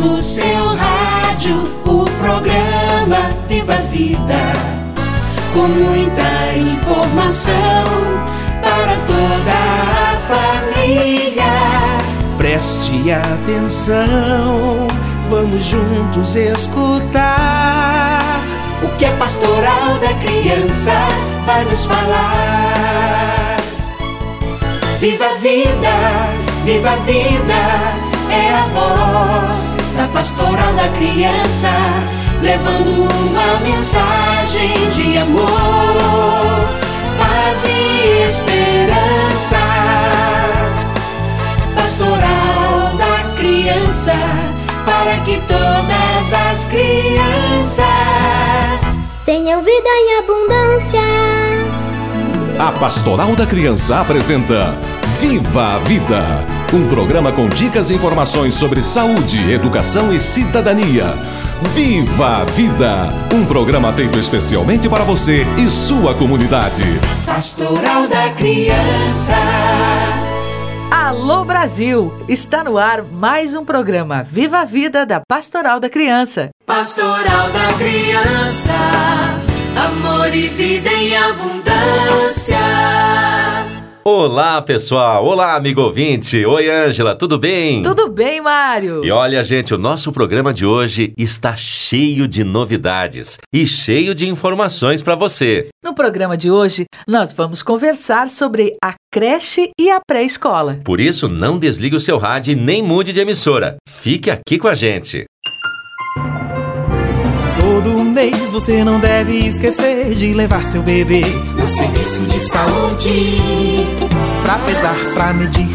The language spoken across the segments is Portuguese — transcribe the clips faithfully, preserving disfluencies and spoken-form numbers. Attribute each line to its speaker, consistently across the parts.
Speaker 1: no seu rádio o programa Viva a Vida, com muita informação para toda a família.
Speaker 2: Preste atenção, vamos juntos escutar
Speaker 1: o que a Pastoral da Criança vai nos falar. Viva a vida, viva a vida, é a voz da Pastoral da Criança, levando uma mensagem de amor, paz e esperança. Pastoral da Criança, para que todas as crianças
Speaker 3: tenham vida em abundância.
Speaker 4: A Pastoral da Criança apresenta Viva a Vida, um programa com dicas e informações sobre saúde, educação e cidadania. Viva a Vida, um programa feito especialmente para você e sua comunidade.
Speaker 1: Pastoral da Criança.
Speaker 5: Alô Brasil! Está no ar mais um programa Viva a Vida da Pastoral da Criança.
Speaker 1: Pastoral da Criança, amor e vida em abundância.
Speaker 6: Olá, pessoal! Olá, amigo ouvinte! Oi, Ângela, tudo bem?
Speaker 5: Tudo bem, Mário!
Speaker 6: E olha, gente, o nosso programa de hoje está cheio de novidades e cheio de informações para você.
Speaker 5: No programa de hoje, nós vamos conversar sobre a creche e a pré-escola.
Speaker 6: Por isso, não desligue o seu rádio e nem mude de emissora. Fique aqui com a gente.
Speaker 2: Todo mês você não deve esquecer de levar seu bebê
Speaker 1: no serviço de saúde,
Speaker 2: pra pesar, pra medir,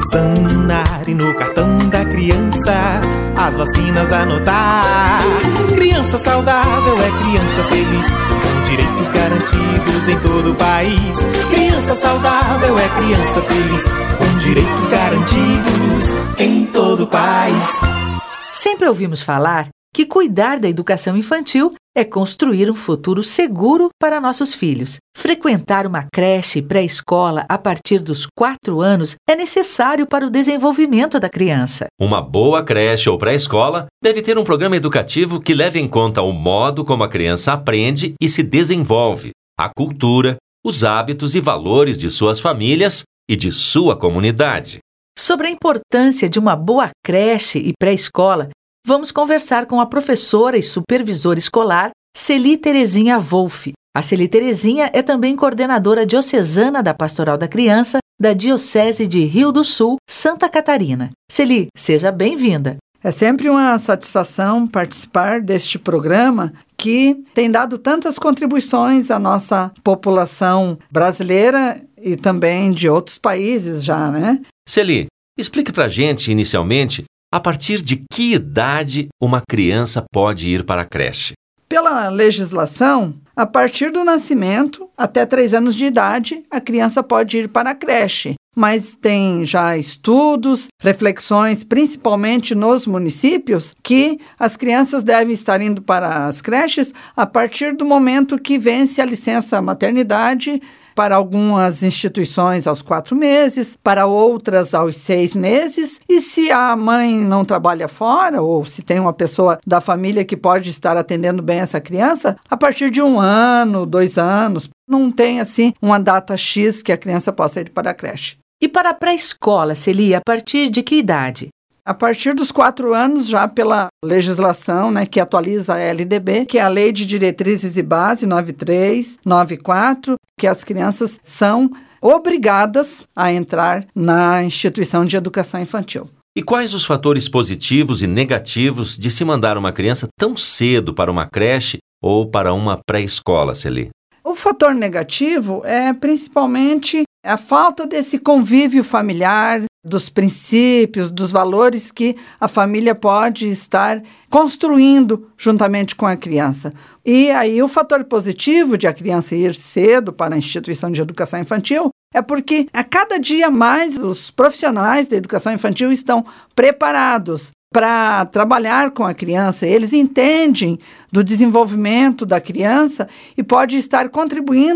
Speaker 2: examinar e no cartão da criança as vacinas anotar. Criança saudável é criança feliz, com direitos garantidos em todo o país. Criança saudável é criança feliz, com direitos garantidos em todo o país.
Speaker 5: Sempre ouvimos falar que cuidar da educação infantil é construir um futuro seguro para nossos filhos. Frequentar uma creche e pré-escola a partir dos quatro anos é necessário para o desenvolvimento da criança.
Speaker 6: Uma boa creche ou pré-escola deve ter um programa educativo que leve em conta o modo como a criança aprende e se desenvolve, a cultura, os hábitos e valores de suas famílias e de sua comunidade.
Speaker 5: Sobre a importância de uma boa creche e pré-escola, vamos conversar com a professora e supervisora escolar Celi Terezinha Wolff. A Celi Terezinha é também coordenadora diocesana da Pastoral da Criança da Diocese de Rio do Sul, Santa Catarina. Celi, seja bem-vinda.
Speaker 7: É sempre uma satisfação participar deste programa que tem dado tantas contribuições à nossa população brasileira e também de outros países já, né?
Speaker 6: Celi, explique pra gente, inicialmente, a partir de que idade uma criança pode ir para a creche?
Speaker 7: Pela legislação, a partir do nascimento, até três anos de idade, a criança pode ir para a creche. Mas tem já estudos, reflexões, principalmente nos municípios, que as crianças devem estar indo para as creches a partir do momento que vence a licença maternidade, para algumas instituições aos quatro meses, para outras aos seis meses. E se a mãe não trabalha fora, ou se tem uma pessoa da família que pode estar atendendo bem essa criança, a partir de um ano, dois anos. Não tem, assim, uma data X que a criança possa ir para a creche.
Speaker 5: E para a pré-escola, Celi, a partir de que idade?
Speaker 7: A partir dos quatro anos, já pela legislação, né, que atualiza a L D B, que é a Lei de Diretrizes e Base nove três nove quatro, que as crianças são obrigadas a entrar na instituição de educação infantil.
Speaker 6: E quais os fatores positivos e negativos de se mandar uma criança tão cedo para uma creche ou para uma pré-escola, Celi?
Speaker 7: O fator negativo é principalmente a falta desse convívio familiar, dos princípios, dos valores que a família pode estar construindo juntamente com a criança. E aí o fator positivo de a criança ir cedo para a instituição de educação infantil é porque a cada dia mais os profissionais da educação infantil estão preparados para trabalhar com a criança. Eles entendem do desenvolvimento da criança e pode estar contribuindo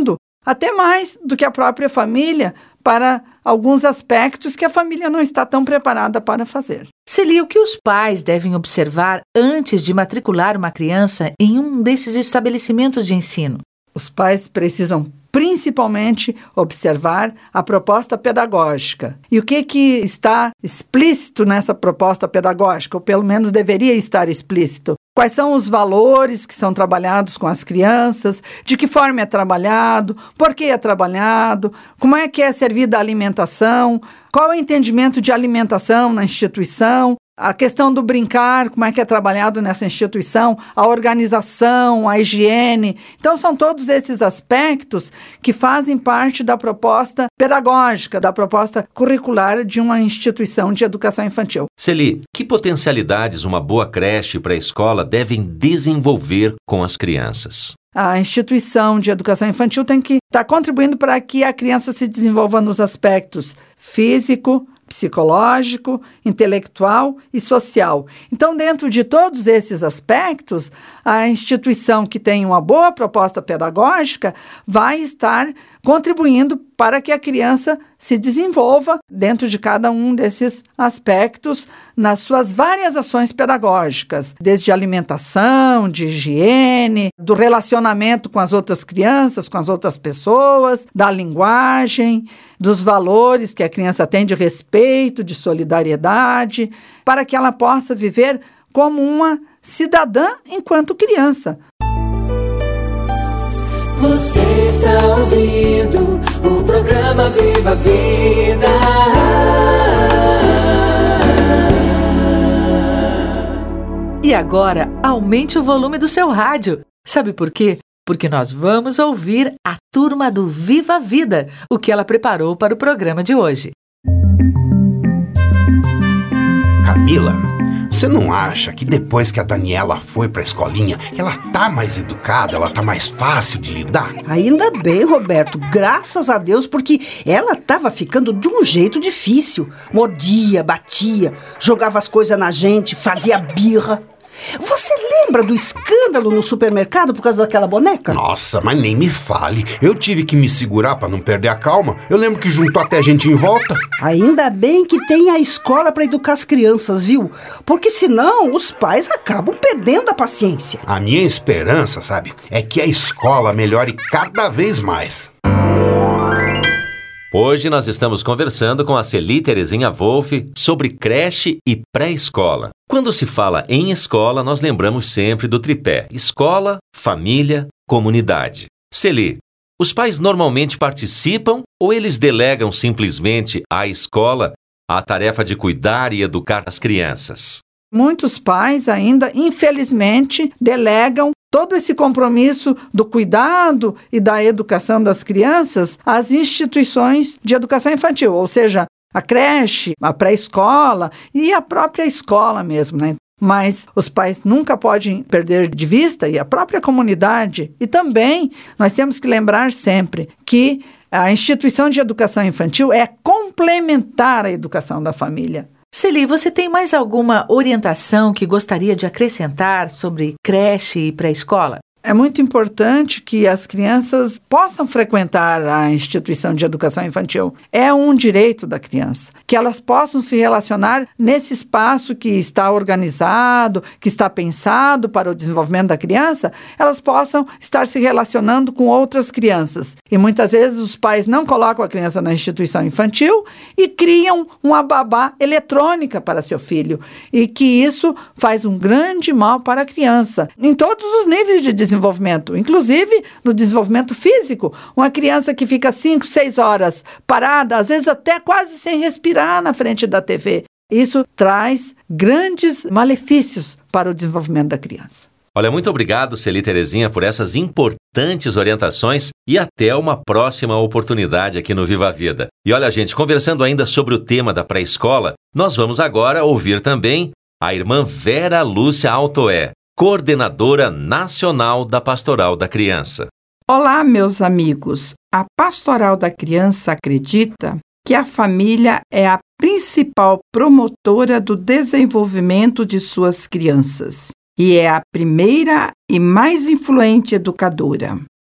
Speaker 7: até mais do que a própria família, para alguns aspectos que a família não está tão preparada para fazer.
Speaker 5: Celi, o que os pais devem observar antes de matricular uma criança em um desses estabelecimentos de ensino?
Speaker 7: Os pais precisam principalmente observar a proposta pedagógica. E o que, que está explícito nessa proposta pedagógica, ou pelo menos deveria estar explícito? Quais são os valores que são trabalhados com as crianças, de que forma é trabalhado, por que é trabalhado, como é que é servida a alimentação, qual é o entendimento de alimentação na instituição, a questão do brincar, como é que é trabalhado nessa instituição, a organização, a higiene. Então, são todos esses aspectos que fazem parte da proposta pedagógica, da proposta curricular de uma instituição de educação infantil.
Speaker 6: Celi, que potencialidades uma boa creche e pré-escola devem desenvolver com as crianças?
Speaker 7: A instituição de educação infantil tem que estar contribuindo para que a criança se desenvolva nos aspectos físico, psicológico, intelectual e social. Então, dentro de todos esses aspectos, a instituição que tem uma boa proposta pedagógica vai estar contribuindo para que a criança se desenvolva dentro de cada um desses aspectos nas suas várias ações pedagógicas, desde alimentação, de higiene, do relacionamento com as outras crianças, com as outras pessoas, da linguagem, dos valores que a criança tem de respeito, de solidariedade, para que ela possa viver como uma cidadã enquanto criança.
Speaker 1: Você está ouvindo o programa Viva a Vida.
Speaker 5: E agora, aumente o volume do seu rádio. Sabe por quê? Porque nós vamos ouvir a turma do Viva a Vida, o que ela preparou para o programa de hoje.
Speaker 8: Camila, você não acha que depois que a Daniela foi pra escolinha, ela tá mais educada, ela tá mais fácil de lidar?
Speaker 9: Ainda bem, Roberto, graças a Deus, porque ela tava ficando de um jeito difícil. Mordia, batia, jogava as coisas na gente, fazia birra. Você lembra do escândalo no supermercado por causa daquela boneca?
Speaker 8: Nossa, mas nem me fale. Eu tive que me segurar pra não perder a calma. Eu lembro que juntou até gente em volta.
Speaker 9: Ainda bem que tem a escola pra educar as crianças, viu? Porque senão os pais acabam perdendo a paciência.
Speaker 8: A minha esperança, sabe, é que a escola melhore cada vez mais.
Speaker 6: Hoje nós estamos conversando com a Celi Terezinha Wolff sobre creche e pré-escola. Quando se fala em escola, nós lembramos sempre do tripé: escola, família, comunidade. Celi, os pais normalmente participam ou eles delegam simplesmente à escola a tarefa de cuidar e educar as crianças?
Speaker 7: Muitos pais ainda, infelizmente, delegam todo esse compromisso do cuidado e da educação das crianças às instituições de educação infantil, ou seja, a creche, a pré-escola e a própria escola mesmo, né? Mas os pais nunca podem perder de vista, e a própria comunidade. E também nós temos que lembrar sempre que a instituição de educação infantil é complementar à educação da família.
Speaker 5: Celi, você tem mais alguma orientação que gostaria de acrescentar sobre creche e pré-escola?
Speaker 7: É muito importante que as crianças possam frequentar a instituição de educação infantil. É um direito da criança. Que elas possam se relacionar nesse espaço que está organizado, que está pensado para o desenvolvimento da criança, elas possam estar se relacionando com outras crianças. E muitas vezes os pais não colocam a criança na instituição infantil e criam uma babá eletrônica para seu filho. E que isso faz um grande mal para a criança, em todos os níveis de desenvolvimento. desenvolvimento, inclusive no desenvolvimento físico. Uma criança que fica cinco, seis horas parada, às vezes até quase sem respirar na frente da T V. Isso traz grandes malefícios para o desenvolvimento da criança.
Speaker 6: Olha, muito obrigado, Celi Terezinha, por essas importantes orientações e até uma próxima oportunidade aqui no Viva a Vida. E olha, gente, conversando ainda sobre o tema da pré-escola, nós vamos agora ouvir também a irmã Vera Lúcia Altoé, coordenadora nacional da Pastoral da Criança.
Speaker 10: Olá, meus amigos. A Pastoral da Criança acredita que a família é a principal promotora do desenvolvimento de suas crianças e é a primeira e mais influente educadora.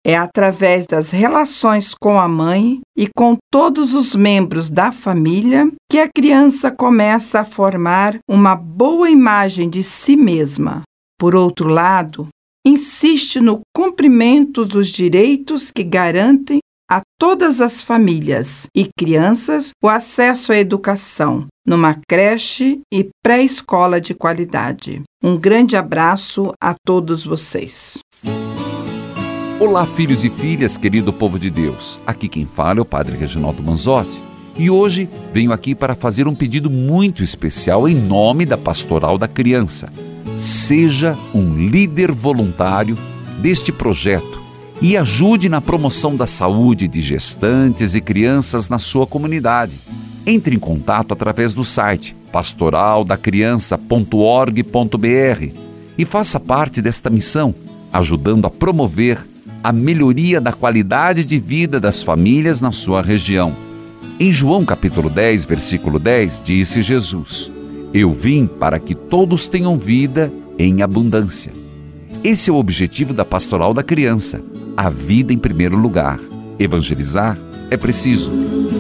Speaker 10: É através das relações com a mãe e com todos os membros da família que a criança começa a formar uma boa imagem de si mesma. Por outro lado, insiste no cumprimento dos direitos que garantem a todas as famílias e crianças o acesso à educação, numa creche e pré-escola de qualidade. Um grande abraço a todos vocês.
Speaker 11: Olá, filhos e filhas, querido povo de Deus. Aqui quem fala é o Padre Reginaldo Manzotti. E hoje venho aqui para fazer um pedido muito especial em nome da Pastoral da Criança. Seja um líder voluntário deste projeto e ajude na promoção da saúde de gestantes e crianças na sua comunidade. Entre em contato através do site pastoral da criança ponto org ponto br e faça parte desta missão, ajudando a promover a melhoria da qualidade de vida das famílias na sua região. Em João capítulo dez, versículo dez, disse Jesus: Eu vim para que todos tenham vida em abundância. Esse é o objetivo da Pastoral da Criança, a vida em primeiro lugar. Evangelizar é preciso.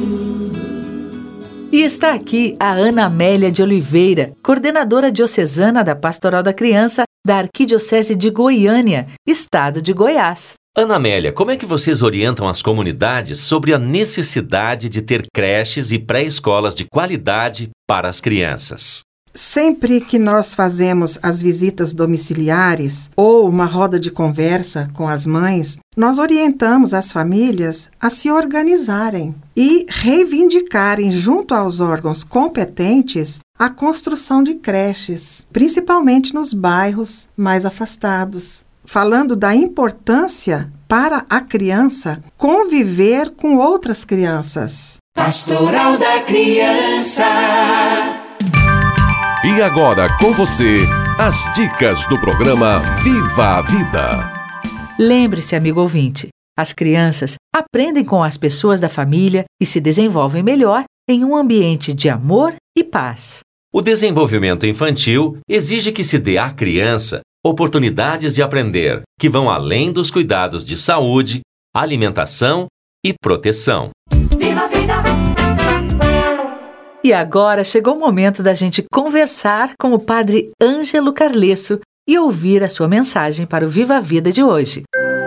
Speaker 5: E está aqui a Ana Amélia de Oliveira, coordenadora diocesana da Pastoral da Criança da Arquidiocese de Goiânia, estado de Goiás.
Speaker 6: Ana Amélia, como é que vocês orientam as comunidades sobre a necessidade de ter creches e pré-escolas de qualidade para as crianças?
Speaker 12: Sempre que nós fazemos as visitas domiciliares ou uma roda de conversa com as mães, nós orientamos as famílias a se organizarem e reivindicarem junto aos órgãos competentes a construção de creches, principalmente nos bairros mais afastados, falando da importância para a criança conviver com outras crianças.
Speaker 1: Pastoral da Criança.
Speaker 4: E agora com você, as dicas do programa Viva a Vida.
Speaker 5: Lembre-se, amigo ouvinte, as crianças aprendem com as pessoas da família e se desenvolvem melhor em um ambiente de amor e paz.
Speaker 6: O desenvolvimento infantil exige que se dê à criança oportunidades de aprender que vão além dos cuidados de saúde, alimentação e proteção.
Speaker 1: Viva a vida!
Speaker 5: E agora chegou o momento da gente conversar com o Padre Ângelo Carlesso e ouvir a sua mensagem para o Viva a Vida de hoje.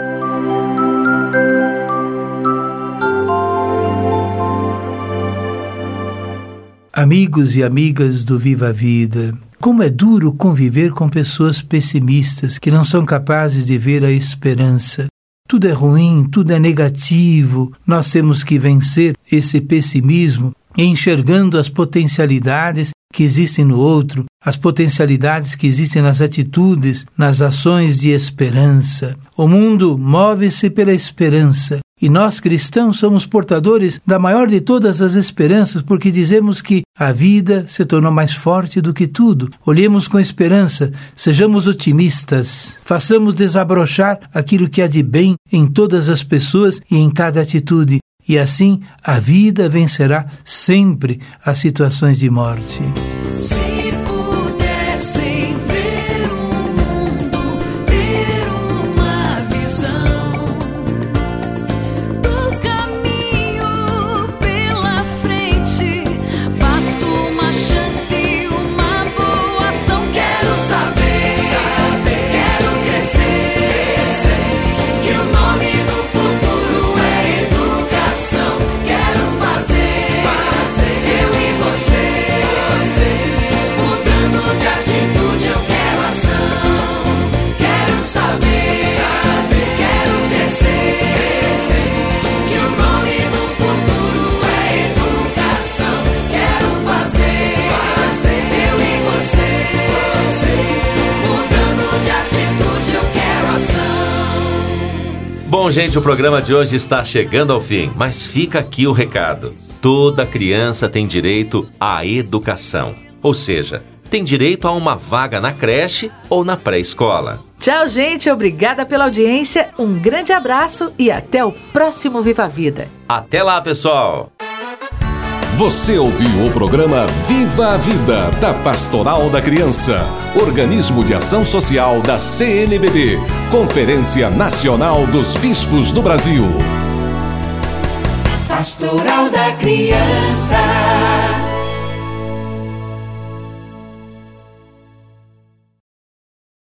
Speaker 13: Amigos e amigas do Viva a Vida, como é duro conviver com pessoas pessimistas que não são capazes de ver a esperança. Tudo é ruim, tudo é negativo. Nós temos que vencer esse pessimismo enxergando as potencialidades que existem no outro, as potencialidades que existem nas atitudes, nas ações de esperança. O mundo move-se pela esperança e nós cristãos somos portadores da maior de todas as esperanças, porque dizemos que a vida se tornou mais forte do que tudo. Olhemos com esperança, sejamos otimistas, façamos desabrochar aquilo que há de bem em todas as pessoas e em cada atitude. E assim a vida vencerá sempre as situações de morte.
Speaker 1: Se pudessem ver o mundo, ter uma visão do caminho pela frente, basta uma chance e uma boa ação. Quero saber, saber, quero crescer, crescer, que o nome do futuro é educação. Quero fazer, fazer, eu e você, você, mudando de atitude eu quero ação. Quero saber, saber, quero crescer, crescer, que o nome do futuro é educação. Quero fazer, fazer, eu e você, você, mudando de atitude eu quero ação.
Speaker 6: Bom, gente, o programa de hoje está chegando ao fim, mas fica aqui o recado. Toda criança tem direito à educação, ou seja, tem direito a uma vaga na creche ou na pré-escola.
Speaker 5: Tchau, gente. Obrigada pela audiência. Um grande abraço e até o próximo Viva a Vida.
Speaker 6: Até lá, pessoal!
Speaker 4: Você ouviu o programa Viva a Vida, da Pastoral da Criança, organismo de ação social da C N B B, Conferência Nacional dos Bispos do Brasil.
Speaker 1: Pastoral da Criança.